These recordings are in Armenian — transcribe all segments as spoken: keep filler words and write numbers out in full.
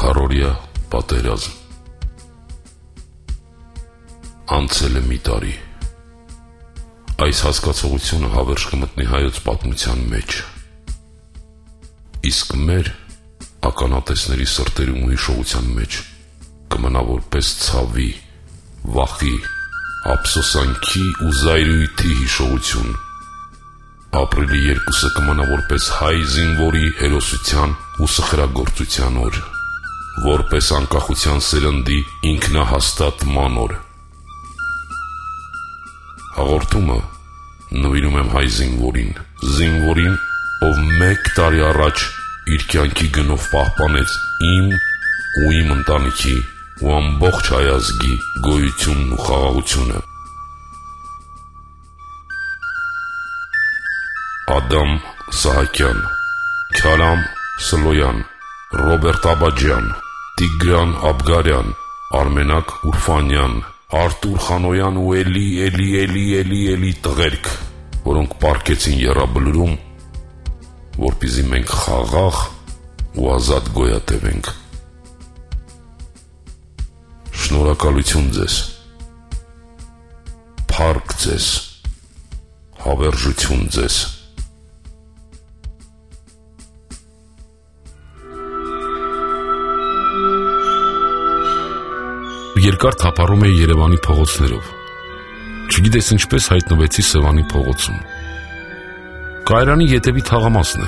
Քառորյա պատերազմ։ Անցել է մի տարի։ Այս հասկացողությունը հավերժ կմտնի հայոց պատմության մեջ։ Իսկ մեր ականատեսների սրտերում ու հիշողության մեջ կմնա որպես ցավի, վախի, ափսոսանքի ու զայրույթի հիշողություն։ Ապրիլի երկուսը կմնա որպես հայ զինվորի հերոսության ու սխրագործության օր, որպես անկախության սերնդի ինքնահաստատման օր։ Հաղորդումը նվիրում եմ հայ զինվորին, զինվորին, ով մեկ տարի առաջ իր կյանքի գնով պահպանեց իմ ու իմ ընտանիքի ու ամբողջ հայ ազգի գոյությունն ու խաղաղությունը։ Ադամ Սահակյան, Քարամ Սլոյան, Ռոբերտ Աբաջյան, Տիգրան Աբգարյան, Արմենակ Ուրֆանյան, Արտուր Խանոյան ու էլի, էլի, էլի, էլի, էլի տղերք, որոնք պառկեցին եռաբլուրում, որպեսզի մենք խաղաղ ու ազատ գոյատևենք։ Շնորհակալություն ձեզ, փառք ձեզ, հավերժություն ձեզ։ Երկար թափառում էի Երևանի փողոցներով։ Չգիտես ինչպես հայտնվեցի Սևանի փողոցում։ Կայարանի ետևի թաղամասն է։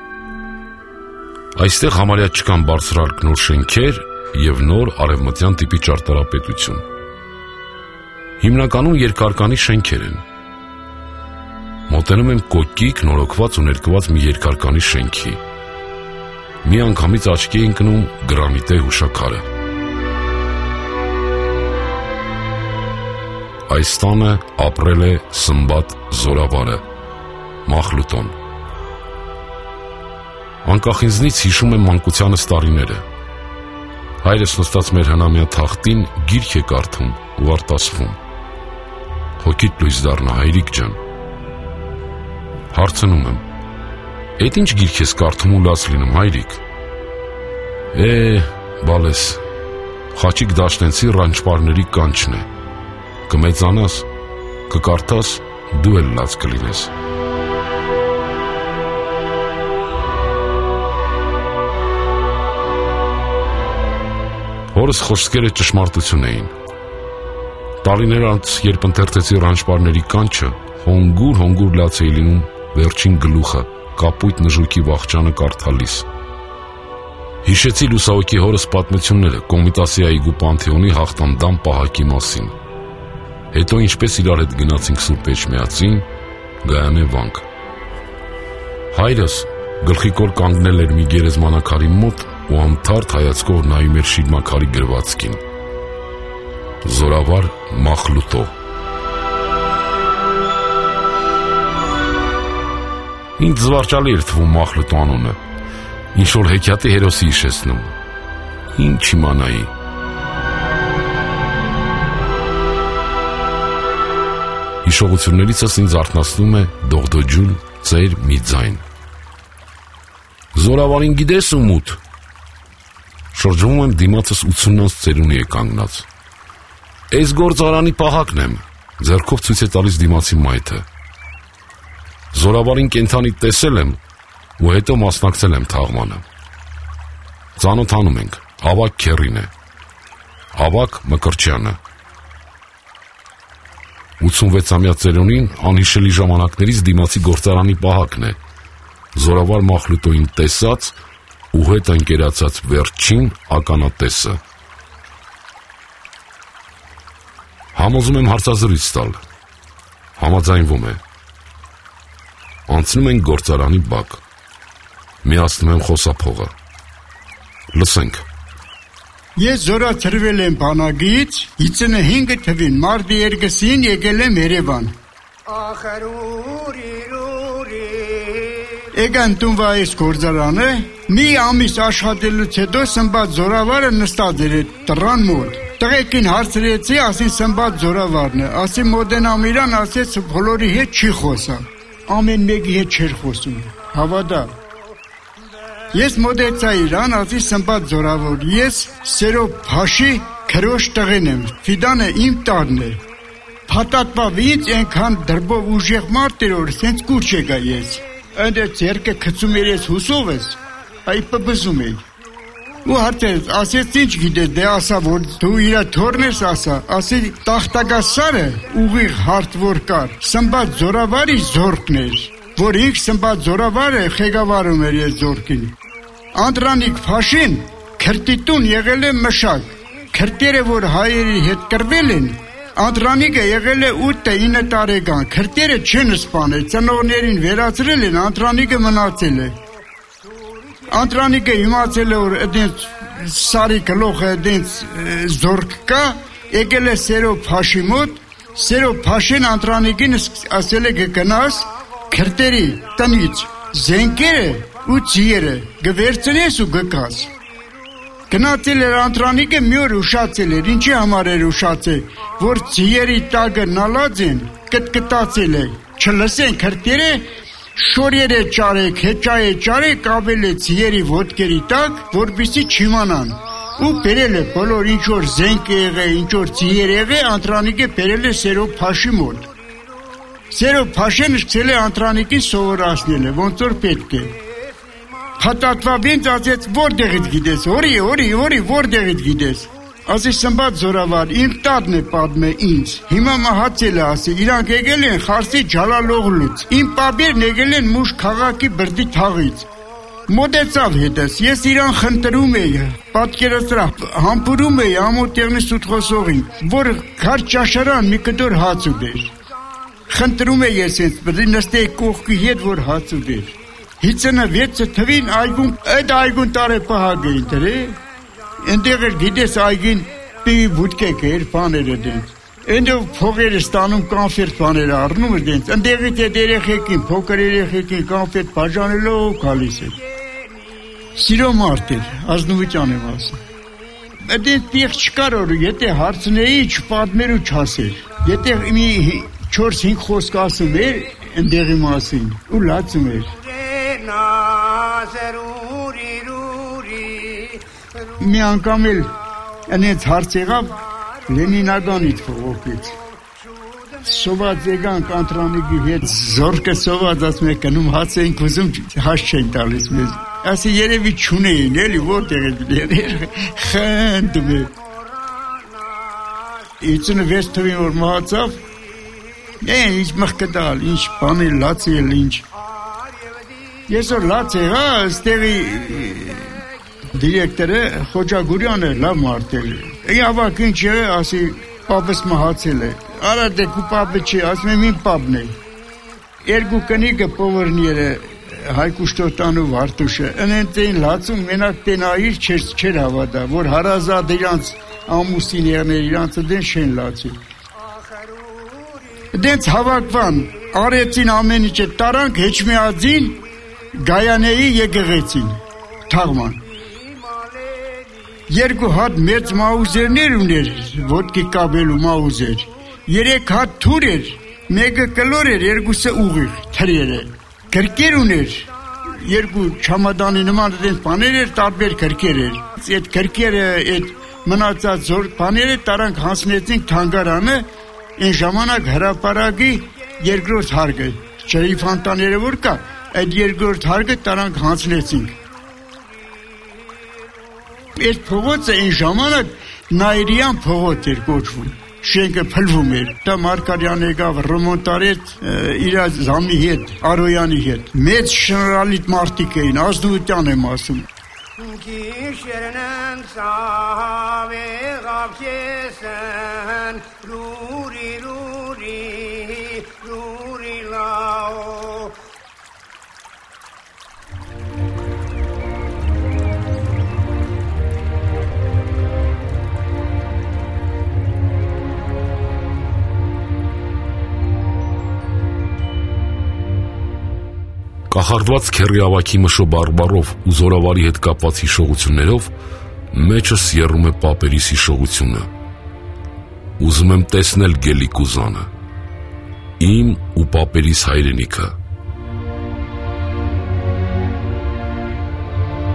Այստեղ համարյա չկան բարձրահարկ նոր շենքեր և նոր արևմտյան տիպի ճարտարապետություն։ Հիմնականում երկարկանի շենքեր են։ Մոտենում եմ կոկիկ, նորոգված ու ներկված մի երկարկանի շենքի։ Մի անգամից աչքի է ընկնում գրանիտե հուշաքարը։ Այս տանը ապրել է Սմբատ Զորավարը, Մախլուտոն։ Անկախ ինձնից հիշում եմ մանկությանս տարիները։ Հայրս նստած մեր հնամյա թախտին գիրք է կարդում ու արտասվում։ Հոգիդ լույս դառնա, հայրիկ ջան։ Հարցնում եմ. Էդ ինչ գիրք ես կարդում ու լաց լինում, հայրիկ։ Է, բալես, Խաչիկ Դաշտենցի Ռանչպարների կանչն է։ Կմեծանաս, կկարդաս, դու էլ լաց կլինես։ Հորս խոսքերը ճշմարտություն էին։ Տարիներ անց, երբ ընթերցեցի Ռանչպարների կանչը, հոնգուր-հոնգուր լաց էի լինում վերջին գլուխը, կապույտ նժույգի վախճանը կարդալիս։ Հիշեցի լուսահոգի հորս պատմությունները Կոմիտասի այգու Պանթեոնի հաղթանդամ պահակի մասին։ Հետո ինչպես իրար հետ գնացինք Սուրբ Էջմիածին, Գայանե վանք։ Հայրս գլխիկոր կանգնել էր մի գերեզմանակարի մոտ ու անթարթ հայացքով նայում էր շիրմաքարի գրվածքին։ Զորավար Մախլուտո։ Ինձ զվարճալի էր թվում Մախլուտո անունը, ինչ-որ հեքիաթի հերոսի հիշեցնում։ Ինչ իմանայի։ Հիշողություններիցս ինձ արթնացնում է դողդոջուլ ծեր մի ձայն։ Զորավարին գիտես ու մութ։ Շրջվում եմ դիմացս ութսունանց ծերունի է կանգնած։ Էս գործարանի պահակն եմ, ձեռքով ցույց է տալիս դիմացի մայթը։ Զորավարին կենդանի տեսել եմ ու հետո մասնակցել եմ թաղմանը։ Ծանոթանում ենք, Ավագ Քերին է, Ավագ Մկրտչյանը։ ութսունվեցամյա ծերունին անհիշելի ժամանակներից դիմացի գործարանի պահակն է, Զորավար Մախլուտոյին տեսած ու հետ ընկերացած վերջին ականատեսը։ Համոզում եմ հարցազրույց տալ։ Համաձայնվում է։ Անցնում ենք գործարանի բակ։ Միացնում եմ խոսափողը։ Լսենք։ Ես զորացրվել եմ բանակից, հինգ թվին մարտի երկուսին եկել եմ Երևան։ Եկան տունվա այս գործարանը, մի ամիս աշխատելուց հետո Սմբատ Զորավարը նստած էր տռան մոտ։ Տղեկին հարցրեցի, ասին Սմբատ Զորավարն է, ասի մոտենամ իրան, ասեց բոլորի հետ չի խոսա։ Ամեն մեկի հետ չէր խոսում, հավատա։ Ես մոտեցա իրան, ասի Սմբատ զորավոր, ես Սերո Փաշի քրոջ տղեն եմ, Ֆիդանը իմ տանն է։ Փաթաթվավ ինձ այնքան դրբով ուժեղ մարդ էր, որ սենց կուր չեկա ես։ Ընդ ձերքը գցում էր ես հուսով ես, այ պբզում էի։ Ու հարցեց, ասեց ինչ գիտես, դե ասա, որ դու իրա թորն ես ասա, ասի տախտակասարը ուղիղ հարթ որ կար, Սմբատ զորավարի զորքն էր, որ ինք Սմբատ զորավարը խեգավարում էր ես զորքին։ Անդրանիկ Փաշին քրտիտուն եղել է մշակ, քրտերը որ հայերի հետ կրվել են, Անդրանիկը եղել է ութ-ինը տարեկան, քրտերը չեն սպանել, ծնողներին վերացրել են, Անդրանիկը մնացել է։ Անդրանիկը իմացել է, որ այդենց սարի գլոխը այդենց զորք կա, եկել է Սերո Փաշի մոտ, Սերո Փաշին Անդրանիկին ասել է գնաս քրտերի տնից զենքերը ու ձիերը գվերցնես ու գկաս։ Գնացել էր Անդրանիկը մի օր ուշացել էր, ինչի համար էր ուշացել, որ ձիերի տակը նալած են, կտկտացել է, չլսեն քրտերը, շորերը ճարեք, հեճայե ճարեք, ավել է ձիերի ոտքերի տակ, որպեսզի չիմանան։ Ու բերել է բոլոր ինչ որ զենք է եղել, ինչ որ ձիեր եղել, Անդրանիկը բերել է Սերո Փաշի մոտ։ Սերո Փաշեն սկսել է Անդրանիկին սովորացնել է, ոնց որ պետք է։ Փաթաթվավ ինձ ասեց, որտեղից գիտես, որի, որի, որի, որտեղից գիտես։ Ասի Սմբատ զորավար, իմ տատն է պատմե ինձ։ Հիմա մահացել է, ասի, իրանք եկել են Խարսի Ջալալօղլուց։ Իմ պապերն եկել են Մուշ քաղաքի բրդի թաղից։ Մոտեցավ հետս, ես իրան խնդրում էի, պատկերացրա, համբուրում էի ամոթեղնի սուտ խոսողին, որ քար ճաշարան մի կտոր հաց ուտեր։ Խնդրում էի ես ինձ, բրդի նստեի կողքի հետ, որ հաց ուտեր։ հինգսունվեցը թվին այգուն, այդ այգուն տարե պահագ էին դրե, ընդեղ էր գիտես այգին պիվի բուտկեք էր, բաներ է դենց, ընդեղ փողեր ստանում կանֆերտ բաներ առնում էր դենց, ընդեղից այդ երեխեքին, փոքր երեխեքին կանֆերտ բաժանելով գալիս էր։ Սիրո մարդ էր, ազնվության եմ ասում։ Դենց պիղ չկար որ, եթե հարցնեի չպատմեր ու չասեր, եթե մի չորս-հինգ խոսք ասում էր, ընդեղի մասին, ու լացում էր։ Մի անգամ էլ այնց հարց եղավ Լենինագանից փողոքից։ Սոված եկանք Անդրանիկի հետ, զորքը սոված ասում է գնում հաց էինք ուզում, հաց չեն տալիս մեզ։ Ասի երևի չունեին, էլի որտեղ էր, խնդում է։ հինգսունվեց թվին որ մահացավ, են ինչ մխկտալ, ինչ բանել, լացել, ինչ։ Ես որ լաց եղա, ստեղի դիրեկտորը Խոջա Գուրյանը լավ մարդ էր։ Ավակ ինչ եղե, ասի պապս մահացել է։ Արա դե քու պապը չի, ասում եմ իմ պապն է։ Երկու կնիկը պովորները Հայկու Շտոտանու Վարդուշը, ընենց էին լացում, մենակ տենայիր չեր հավատա, որ հարազատ իրանց ամուսին եղներ, իրանց դեն չեն լացի։ Դենց հավաքվան, արեցին ամեն ինչը, տարանք Հեչմիածին, Գայանեի եկեղեցին, թաղման։ Երկու հատ մեծ մաուզերներ ուներ, ոտքի կաբելու մաուզեր, երեք հատ թուր էր, մեկը կլոր էր, երկուսը ուղիղ, թրերը, կրկեր ուներ, երկու չամադանի նման դենց բաներ էր, տարբեր կրկեր էր, այդ կրկերը, այդ մնացած զոր բաները տարանք հանցնեցինք թանգարանը, այն ժամանակ հրապարակի երկրորդ հարգը, Շերիֆ Անտաները որ կա, այդ երկրորդ հարգը տարանք հանցնեցինք։ Այդ փողոցը այն ժամանակ Նայիրյան փողոց էր կոչվում, շենքը փլվում էր, դա Մարկարյան եկավ ռեմոնտ արեց իր զամի հետ, Արոյանի հետ, մեծ շնորհալից մարդիկ էին, ազնվության եմ ասում։ Կախարդված քեռի ավակի մշո բարբարով ու զորավարի հետ կապված հիշողություններով մեջս եռում է պապերիս հիշողությունը։ Ուզում եմ տեսնել Գելիկուզանը, իմ ու պապերիս հայրենիքը։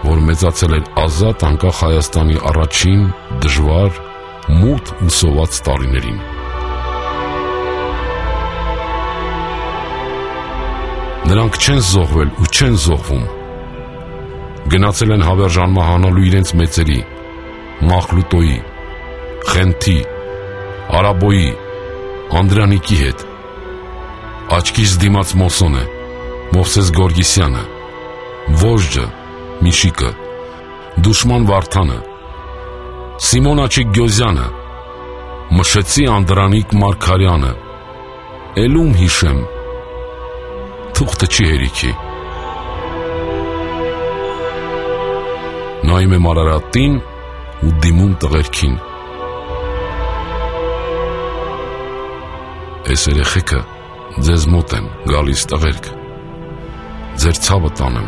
որ մեծացել էր ազատ անկախ Հայաստանի առաջին դժվար, մութ ու սոված տարիներին։ Նրանք չեն զոհվել ու չեն զոհվում։ Գնացել են հավերժան մահանալու իրենց մեծերի՝ Մախլուտոյի, Խենթի, Արաբոյի, Անդրանիկի հետ, աչքից դիմաց Մոսոնը, Մովսես Գորգիսյանը, Վոժջը, Միշիկը, Դուշման Վարդանը, Սիմոն Աչիկ-Գյոզյանը, Մշեցի Անդրանիկ Մարգարյանը, Էլում հիշեմ, թուղթը չի հերիքի։ Նայում եմ Արարատին ու դիմում տղերքին։ Այս երեխեքը ձեզ մոտ են գալիս տղերք, ձեր ցավը տանեմ։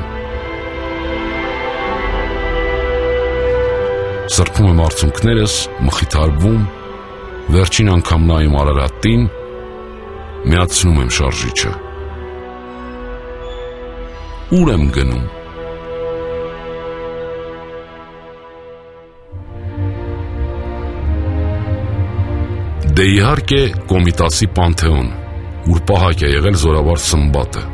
Սրբում եմ արցունքներս, մխիթարվում, վերջին անգամ նայում Արարատին, միացնում եմ շարժիչը։ Ուր եմ գնում։ Դե իհարկե Կոմիտասի Պանթեոն, ուր պահակ է եղել զորավար Սմբատը։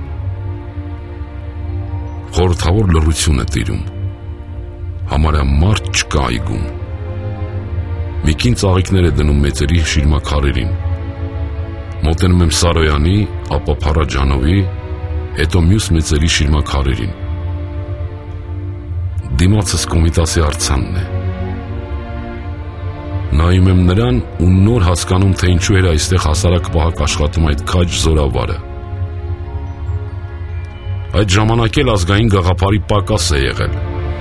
Խորհրդավոր լռություն է տիրում, համարյա մարդ չկա այգում։ Մի կին ծաղիկներ է դնում մեծերի շիրմաքարերին։ Մոտենում եմ Սարոյանի, ապա Փարաջանովի, հետո մյուս մեծերի շիրմաքարերին։ Դիմացս Կոմիտասի արձանն է։ Նայում եմ նրան ու նոր հասկանում, թե ինչու էր այստեղ հասարակ պահակ աշխատում այդ քաջ զորավարը։ Այդ ժամանակ էլ ազգային գաղափարի պակաս է եղել։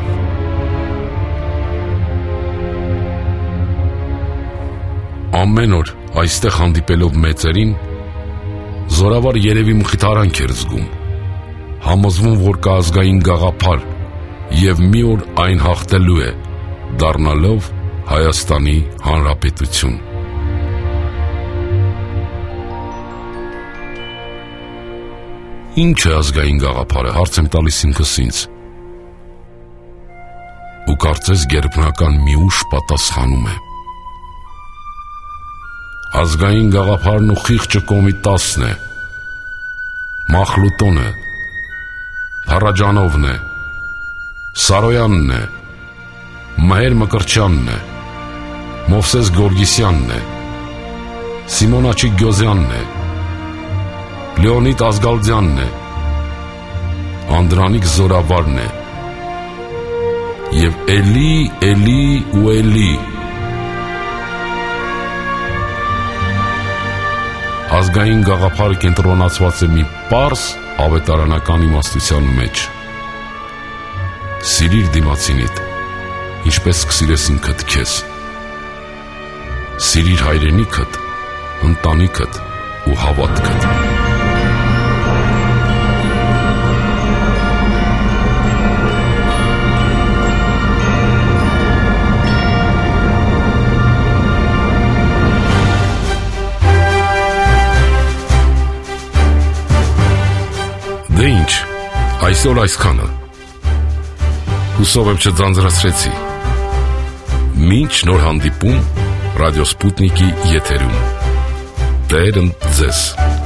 Ամեն օր այստեղ հանդիպելով մեծերին, զորավար երևի մխիթարանք էր զգում, համոզվում, որ կա ազգային գաղափար և մի օր այն հաղթելու է, դառնալով Հայաստանի Հանրապետություն։ Ինչ է ազգային գաղափարը, հարց եմ տալիս ինքս ինձ։ Ու կարծես գերբնական մի ուժ պատասխանում է։ Ազգային գաղափարն ու խիղճը Կոմիտասն է, Մախլուտոնը, Փարաջանովն է, Սարոյանն է, Մհեր Մկրտչյանն է, Մովսես Գորգիսյանն է, Սիմոն Աչիկ-Գյոզյանն է, Լեոնիդ Ազգալդյանն է, Անդրանիկ Զորավարն է, և էլի, էլի ու էլի։ Ազգային գաղափարը կենտրոնացված է մի պարզ ավետարանական իմաստության մեջ։ Սիրիր դիմացինիդ, ինչպես կսիրես ինքդ քեզ։ Սիրիր հայրենիքդ, ընտանիքդ ու հավատքդ։ Դե ինչ, այսօր այսքանը։ Հուսով եմ չձանձրացրեցի։ Մինչ նոր հանդիպում Ռադիո Սպուտնիկի եթերում։ Տերն ձեզ։